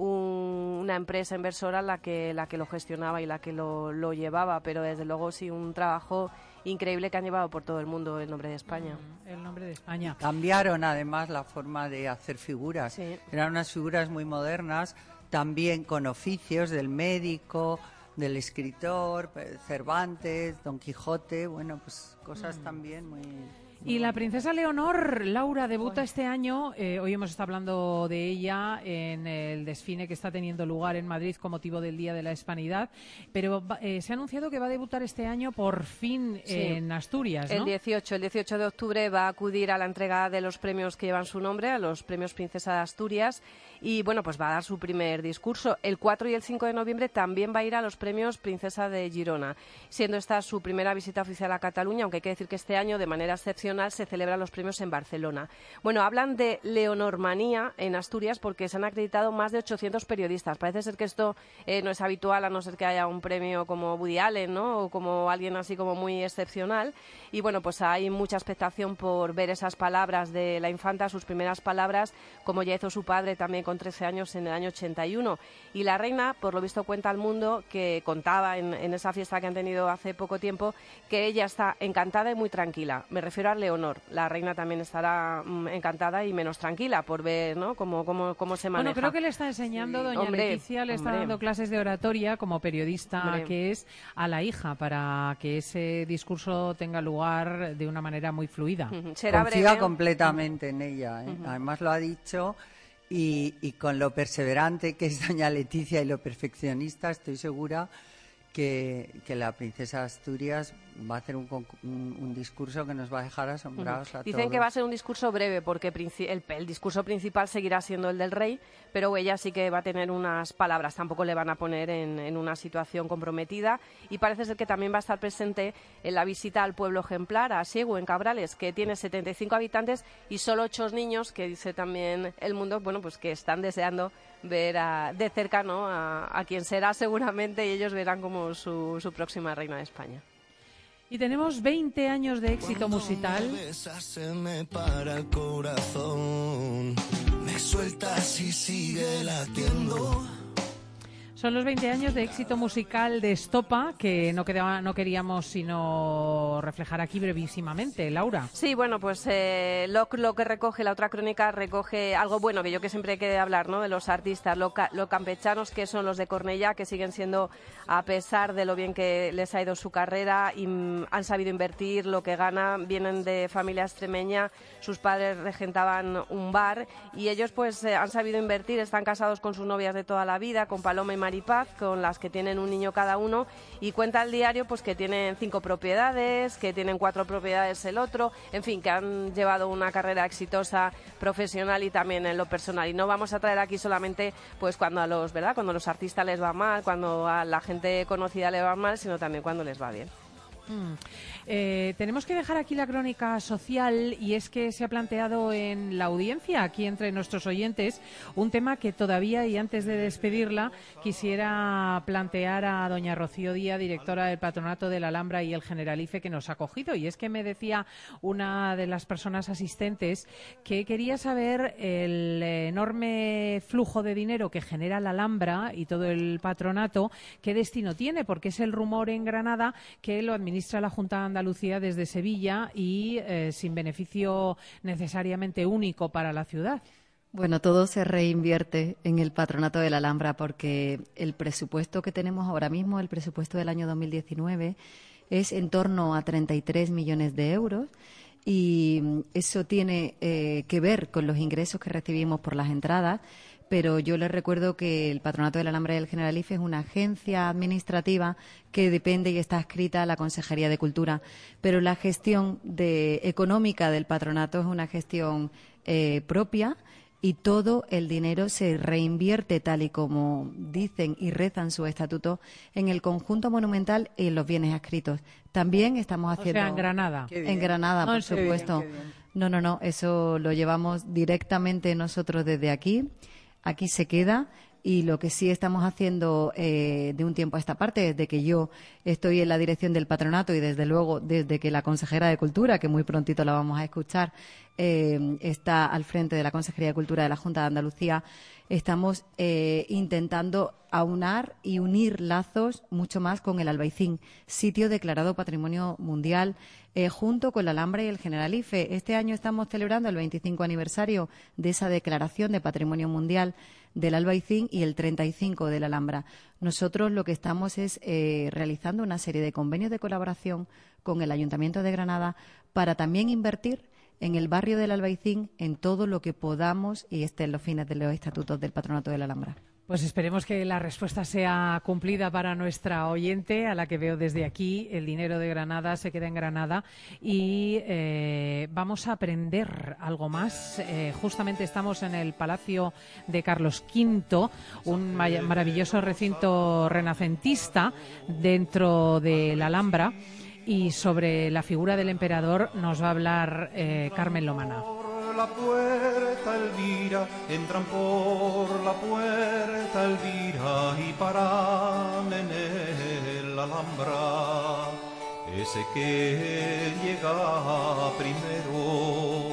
un, una empresa inversora la que, la que lo gestionaba y la que lo, lo llevaba. Pero desde luego sí, un trabajo increíble que han llevado por todo el mundo el nombre de España. Mm, el nombre de España. Cambiaron además la forma de hacer figuras. Sí. Eran unas figuras muy modernas, también con oficios del médico, del escritor, Cervantes, Don Quijote, bueno, pues cosas mm. también muy... Y la princesa Leonor, Laura, debuta este año. Eh, hoy hemos estado hablando de ella en el desfile que está teniendo lugar en Madrid con motivo del Día de la Hispanidad. Pero eh, se ha anunciado que va a debutar este año por fin sí. en Asturias, ¿no? El dieciocho, el dieciocho de octubre va a acudir a la entrega de los premios que llevan su nombre, a los premios Princesa de Asturias. Y bueno, pues va a dar su primer discurso. El cuatro y el cinco de noviembre también va a ir a los premios Princesa de Girona, siendo esta su primera visita oficial a Cataluña, aunque hay que decir que este año, de manera excepcional, se celebran los premios en Barcelona. Bueno, hablan de leonormanía en Asturias porque se han acreditado más de ochocientos periodistas. Parece ser que esto eh, no es habitual, a no ser que haya un premio como Woody Allen, ¿no? O como alguien así como muy excepcional. Y bueno, pues hay mucha expectación por ver esas palabras de la infanta, sus primeras palabras, como ya hizo su padre también con trece años en el año ochenta y uno. Y la reina, por lo visto, cuenta al mundo, que contaba en, en esa fiesta que han tenido hace poco tiempo, que ella está encantada y muy tranquila. Me refiero a Leonor. La reina también estará mm, encantada y menos tranquila por ver, ¿no?, cómo, cómo, cómo se maneja. Bueno, creo que le está enseñando, sí. doña hombre, Leticia, le está hombre. dando clases de oratoria como periodista hombre. que es a la hija, para que ese discurso tenga lugar de una manera muy fluida. Uh-huh. Será Confía breve. completamente uh-huh. en ella, ¿eh? Uh-huh. Además lo ha dicho, y, y con lo perseverante que es doña Leticia y lo perfeccionista, estoy segura que, que la princesa de Asturias va a hacer un, un, un discurso que nos va a dejar asombrados uh-huh. a Dicen todos. que va a ser un discurso breve porque el, el discurso principal seguirá siendo el del rey, pero ella sí que va a tener unas palabras, tampoco le van a poner en, en una situación comprometida, y parece ser que también va a estar presente en la visita al pueblo ejemplar, a Siegu, en Cabrales, que tiene setenta y cinco habitantes y solo ocho niños, que dice también El Mundo, bueno, pues que están deseando ver a, de cerca, ¿no?, a, a quien será seguramente, y ellos verán como su, su próxima reina de España. Y tenemos veinte años de éxito musical. Me besas, se me para el corazón. Me sueltas y sigue latiendo. Son los veinte años de éxito musical de Estopa, que no, quedaba, no queríamos sino reflejar aquí brevísimamente. Laura. Sí, bueno, pues eh, lo, lo que recoge la otra crónica recoge algo bueno, que yo que siempre he querido hablar, ¿no?, de los artistas, lo, lo campechanos que son los de Cornellá, que siguen siendo, a pesar de lo bien que les ha ido su carrera, y mm, han sabido invertir lo que ganan, vienen de familia extremeña, sus padres regentaban un bar y ellos pues eh, han sabido invertir, están casados con sus novias de toda la vida, con Paloma y Maripaz, con las que tienen un niño cada uno, y cuenta el diario pues que tienen cinco propiedades, que tienen cuatro propiedades el otro, en fin, que han llevado una carrera exitosa profesional y también en lo personal. Y no vamos a traer aquí solamente pues cuando a los, ¿verdad?, cuando a los artistas les va mal, cuando a la gente conocida le va mal, sino también cuando les va bien. Mm. Eh, tenemos que dejar aquí la crónica social, y es que se ha planteado en la audiencia, aquí entre nuestros oyentes, un tema que todavía, y antes de despedirla, quisiera plantear a doña Rocío Díaz, directora del Patronato de la Alhambra y el Generalife, que nos ha acogido. Y es que me decía una de las personas asistentes que quería saber el enorme flujo de dinero que genera la Alhambra y todo el patronato, qué destino tiene, porque es el rumor en Granada que lo administra la Junta de Andalucía desde Sevilla y eh, sin beneficio necesariamente único para la ciudad. Bueno, todo se reinvierte en el Patronato de la Alhambra, porque el presupuesto que tenemos ahora mismo, el presupuesto del año dos mil diecinueve, es en torno a treinta y tres millones de euros, y eso tiene eh, que ver con los ingresos que recibimos por las entradas. Pero yo les recuerdo que el Patronato de la Alhambra y el Generalife es una agencia administrativa que depende y está adscrita a la Consejería de Cultura. Pero la gestión de, económica del patronato es una gestión eh, propia, y todo el dinero se reinvierte, tal y como dicen y rezan sus estatutos, en el conjunto monumental y en los bienes adscritos. También estamos haciendo... O sea, en Granada. En Granada, no, por supuesto. Bien, bien. No, no, no, eso lo llevamos directamente nosotros desde aquí. Aquí se queda, y lo que sí estamos haciendo eh, de un tiempo a esta parte, desde que yo estoy en la dirección del patronato y desde luego desde que la consejera de Cultura, que muy prontito la vamos a escuchar, eh, está al frente de la Consejería de Cultura de la Junta de Andalucía, estamos eh, intentando aunar y unir lazos mucho más con el Albaicín, sitio declarado Patrimonio Mundial, eh, junto con la Alhambra y el Generalife. Este año estamos celebrando el veinticinco aniversario de esa declaración de Patrimonio Mundial del Albaicín y el treinta y cinco de la Alhambra. Nosotros lo que estamos es eh, realizando una serie de convenios de colaboración con el Ayuntamiento de Granada para también invertir en el barrio del Albaicín en todo lo que podamos y esté en los fines de los estatutos del Patronato de la Alhambra. Pues esperemos que la respuesta sea cumplida para nuestra oyente, a la que veo desde aquí. El dinero de Granada se queda en Granada, y eh, vamos a aprender algo más. Eh, justamente estamos en el Palacio de Carlos quinto, un maravilloso recinto renacentista dentro de la Alhambra, y sobre la figura del emperador nos va a hablar eh, Carmen Lomana. La puerta, Elvira, entran por la puerta, Elvira, y paran en el Alhambra. Ese que llega primero,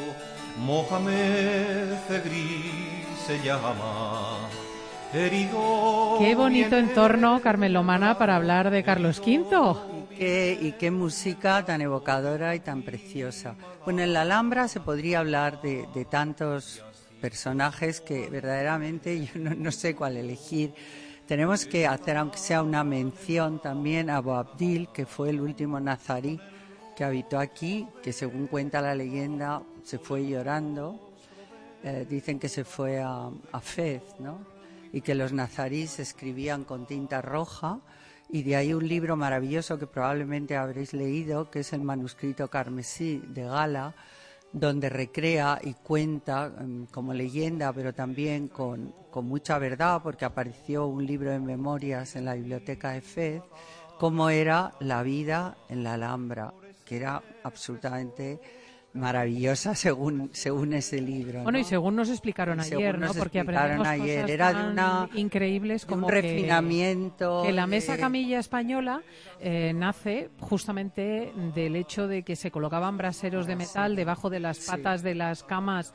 Mohamed Fegri se llama. Herido. Qué bonito entorno, Carmen Lomana, para hablar de Carlos quinto. Qué, y qué música tan evocadora y tan preciosa. Bueno, en la Alhambra se podría hablar de, de tantos personajes que verdaderamente yo no, no sé cuál elegir. Tenemos que hacer, aunque sea una mención también, a Boabdil, que fue el último nazarí que habitó aquí, que según cuenta la leyenda se fue llorando. Eh, dicen que se fue a, a Fez, ¿no? Y que los nazarís escribían con tinta roja. Y de ahí un libro maravilloso que probablemente habréis leído, que es el manuscrito carmesí de Gala, donde recrea y cuenta um, como leyenda, pero también con, con mucha verdad, porque apareció un libro de memorias en la biblioteca de Fez, cómo era la vida en la Alhambra, que era absolutamente maravillosa según según ese libro, ¿no? Bueno, y según nos explicaron y ayer, ¿no? Porque aprendimos ayer. cosas Era tan de una, increíbles como un refinamiento. Que, que la mesa de... camilla española eh, nace justamente del hecho de que se colocaban braseros de metal debajo de las patas sí. de las camas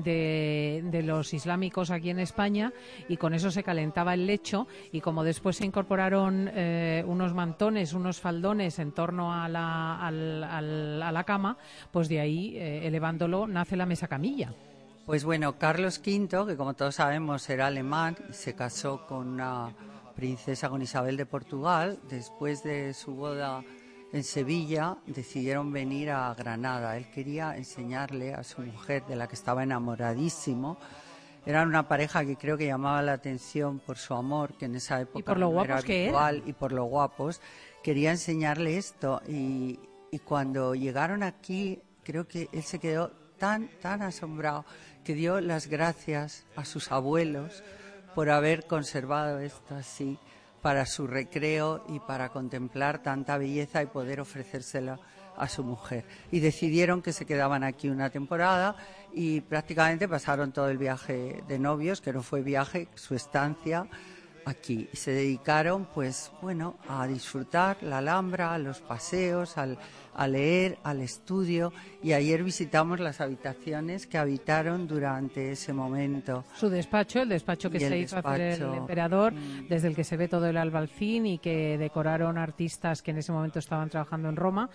de, de los islámicos aquí en España, y con eso se calentaba el lecho, y como después se incorporaron eh, unos mantones, unos faldones en torno a la, al, al, a la cama, pues de ahí, eh, elevándolo, nace la mesa camilla. Pues bueno, Carlos quinto, que como todos sabemos era alemán, se casó con una princesa, con Isabel de Portugal. Después de su boda en Sevilla, decidieron venir a Granada. Él quería enseñarle a su mujer, de la que estaba enamoradísimo. Eran una pareja que creo que llamaba la atención por su amor, que en esa época y por lo no guapos era que habitual, eran. y por lo guapos. Quería enseñarle esto, y, y cuando llegaron aquí, creo que él se quedó tan, tan asombrado que dio las gracias a sus abuelos por haber conservado esto así para su recreo y para contemplar tanta belleza y poder ofrecérsela a su mujer. Y decidieron que se quedaban aquí una temporada y prácticamente pasaron todo el viaje de novios, que no fue viaje, su estancia aquí. Y se dedicaron, pues, bueno, a disfrutar la Alhambra, a los paseos, al, a leer, al estudio. Y ayer visitamos las habitaciones que habitaron durante ese momento. Su despacho, el despacho que y se el hizo despacho. hacer el emperador, mm. desde el que se ve todo el albalcín y que decoraron artistas que en ese momento estaban trabajando en Roma,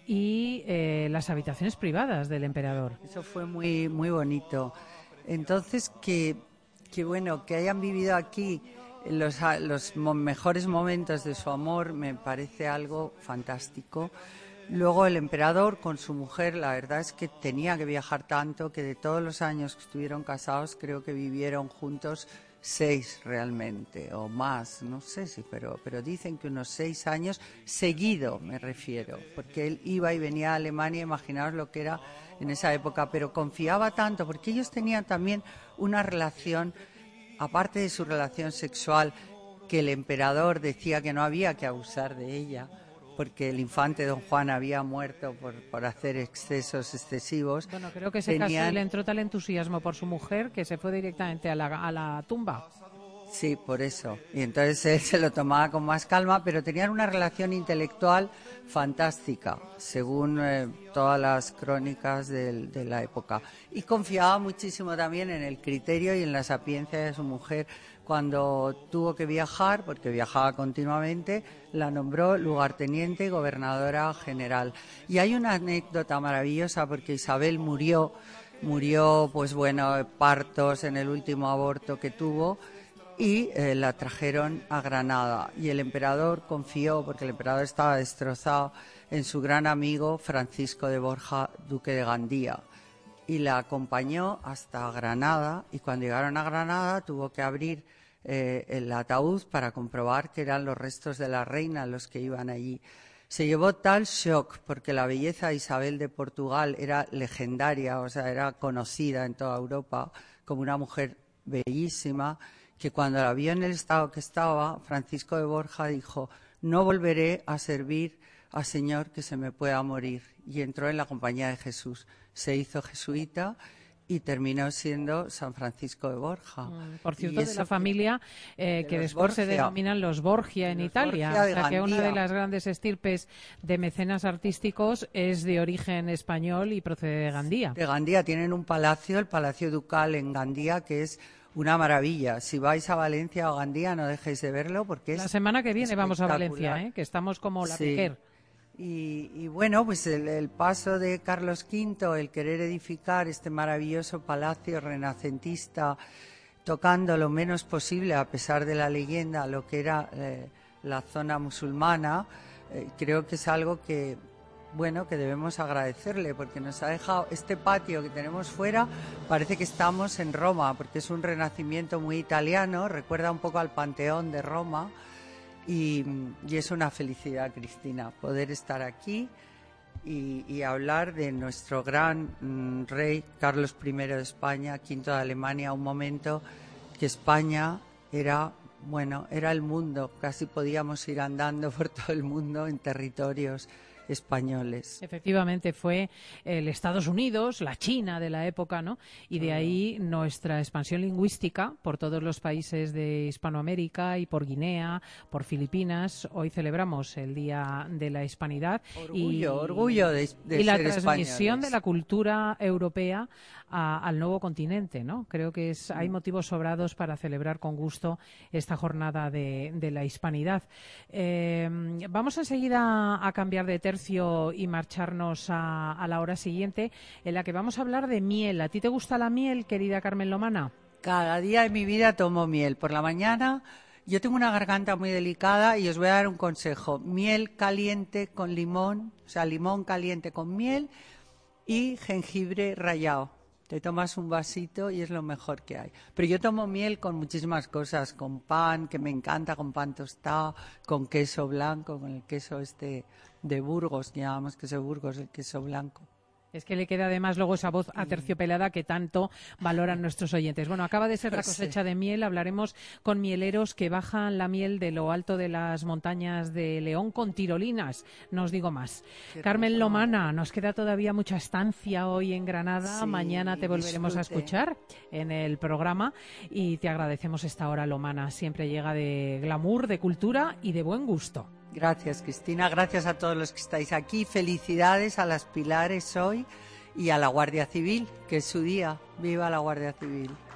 y eh, las habitaciones privadas del emperador. Eso fue muy, muy bonito. Entonces, que, que bueno, que hayan vivido aquí Los, los mejores momentos de su amor me parece algo fantástico. Luego el emperador con su mujer, la verdad es que tenía que viajar tanto que de todos los años que estuvieron casados creo que vivieron juntos seis realmente o más, no sé si, pero, pero dicen que unos seis años seguido, me refiero, porque él iba y venía a Alemania, imaginaos lo que era en esa época, pero confiaba tanto porque ellos tenían también una relación, aparte de su relación sexual, que el emperador decía que no había que abusar de ella, porque el infante don Juan había muerto por, por hacer excesos excesivos. Bueno, creo que ese Tenían... caso le entró tal entusiasmo por su mujer que se fue directamente a la, a la tumba. Sí, por eso. Y entonces él se lo tomaba con más calma, pero tenían una relación intelectual fantástica, según eh, todas las crónicas de, de la época. Y confiaba muchísimo también en el criterio y en la sapiencia de su mujer. Cuando tuvo que viajar, porque viajaba continuamente, la nombró lugarteniente y gobernadora general. Y hay una anécdota maravillosa, porque Isabel murió, murió, pues bueno, partos en el último aborto que tuvo, y eh, la trajeron a Granada. Y el emperador confió, porque el emperador estaba destrozado, en su gran amigo Francisco de Borja, duque de Gandía. Y la acompañó hasta Granada, y cuando llegaron a Granada tuvo que abrir eh, el ataúd para comprobar que eran los restos de la reina los que iban allí. Se llevó tal shock, porque la belleza de Isabel de Portugal era legendaria, o sea, era conocida en toda Europa como una mujer bellísima, que cuando la vio en el estado que estaba, Francisco de Borja dijo: no volveré a servir al Señor que se me pueda morir. Y entró en la compañía de Jesús. Se hizo jesuita y terminó siendo San Francisco de Borja. Mm, por cierto, de la familia eh, de que los después se Borgia. denominan los Borgia en Los Italia. Borgia de O sea, que una Gandía. de las grandes estirpes de mecenas artísticos es de origen español y procede de Gandía. De Gandía. Tienen un palacio, el Palacio Ducal en Gandía, que es una maravilla. Si vais a Valencia o Gandía, no dejéis de verlo, porque es La semana que viene vamos a espectacular. Valencia, ¿eh? Que estamos como la Sí. Piquer. Y, y bueno, pues el, el paso de Carlos quinto, el querer edificar este maravilloso palacio renacentista, tocando lo menos posible, a pesar de la leyenda, lo que era eh, la zona musulmana, eh, creo que es algo que, bueno, que debemos agradecerle, porque nos ha dejado este patio que tenemos fuera, parece que estamos en Roma, porque es un renacimiento muy italiano, recuerda un poco al Panteón de Roma. Y, y es una felicidad, Cristina, poder estar aquí y, y hablar de nuestro gran mm, rey Carlos primero de España, quinto de Alemania, un momento que España era, bueno, era el mundo, casi podíamos ir andando por todo el mundo en territorios españoles. Efectivamente, fue el Estados Unidos, la China de la época, ¿no? Y de ahí nuestra expansión lingüística por todos los países de Hispanoamérica y por Guinea, por Filipinas. Hoy celebramos el Día de la Hispanidad. Orgullo, y, orgullo de, de y la ser transmisión españoles. de la cultura europea a, al nuevo continente, ¿no? Creo que es, hay motivos sobrados para celebrar con gusto esta jornada de, de la hispanidad. Eh, vamos enseguida a cambiar de tercio y marcharnos a, a la hora siguiente, en la que vamos a hablar de miel. ¿A ti te gusta la miel, querida Carmen Lomana? Cada día de mi vida tomo miel. Por la mañana yo tengo una garganta muy delicada y os voy a dar un consejo. Miel caliente con limón, o sea, limón caliente con miel y jengibre rallado. Te tomas un vasito y es lo mejor que hay. Pero yo tomo miel con muchísimas cosas, con pan, que me encanta, con pan tostado, con queso blanco, con el queso este de Burgos, que llamamos queso de Burgos, el queso blanco. Es que le queda además luego esa voz aterciopelada que tanto valoran nuestros oyentes. Bueno, acaba de ser la cosecha de miel. Hablaremos con mieleros que bajan la miel de lo alto de las montañas de León con tirolinas. No os digo más. Qué Carmen rico. Lomana, nos queda todavía mucha estancia hoy en Granada. Sí, mañana te volveremos disfrute. a escuchar en el programa y te agradecemos esta hora, Lomana. Siempre llega de glamour, de cultura y de buen gusto. Gracias, Cristina. Gracias a todos los que estáis aquí. Felicidades a las Pilares hoy y a la Guardia Civil, que es su día. ¡Viva la Guardia Civil!